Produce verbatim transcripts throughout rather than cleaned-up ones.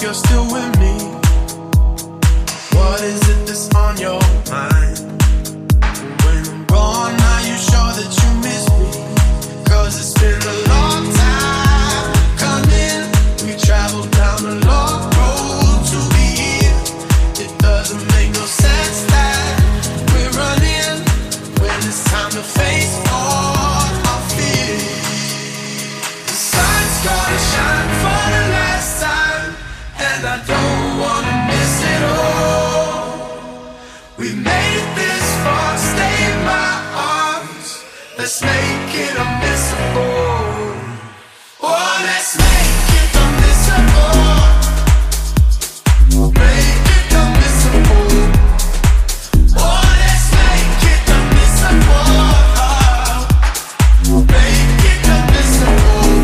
you're still with me. What is it that's on your mind? When I'm gone, are you sure that you miss me? 'Cause it's been a long time coming. We traveled down a long road to be here. It doesn't make no sense that we're running when it's time to face all our fears. The sun's gonna shine for the last time, and I don't wanna miss it all. We made it this far, stay in my arms. Let's make it unmissable. Oh, let's make it unmissable. Make it unmissable. Oh, let's make it unmissable. Make it unmissable.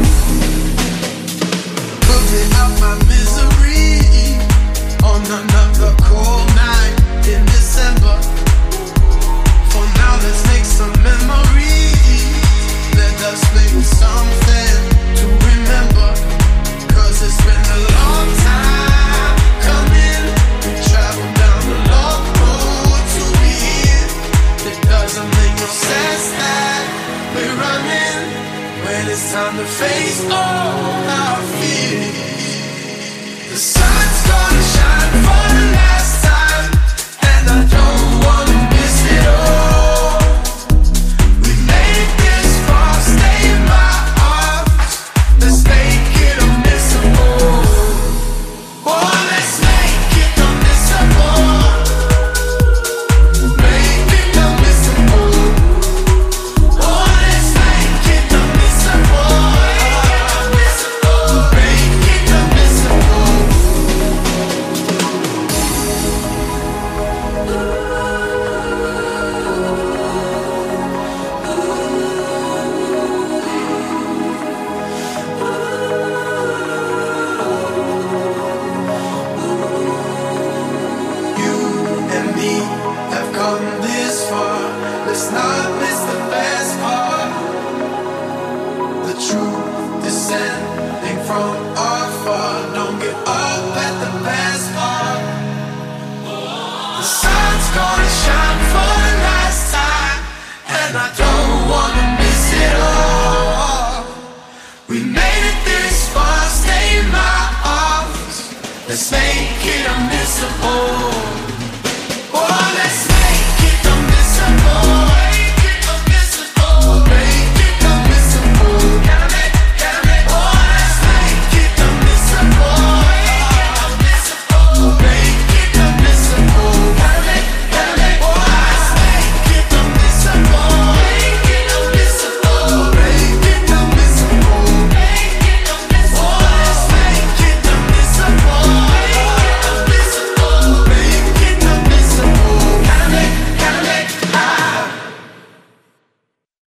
Put me out my misery on another cold night in December. For now, let's make some memories. Let us make something to remember. 'Cause it's been a long time coming. We traveled down a long road to be here. It doesn't make no sense that we're running when it's time to face all our fears. The sun's gonna shine for the last time, and I don't wanna miss it all. We made it this far, stay in my arms. Let's make it unmissable. Oh, let's make it unmissable. Make it unmissable. Oh, let's make it unmissable. Make it unmissable. You and me have come this far. Let's not miss the best part. The truth descending from afar. Don't give up at the best part. The sun's gonna shine for the last time, and I don't wanna miss it all. We made it this far, stay in my arms. Let's make it unmissable.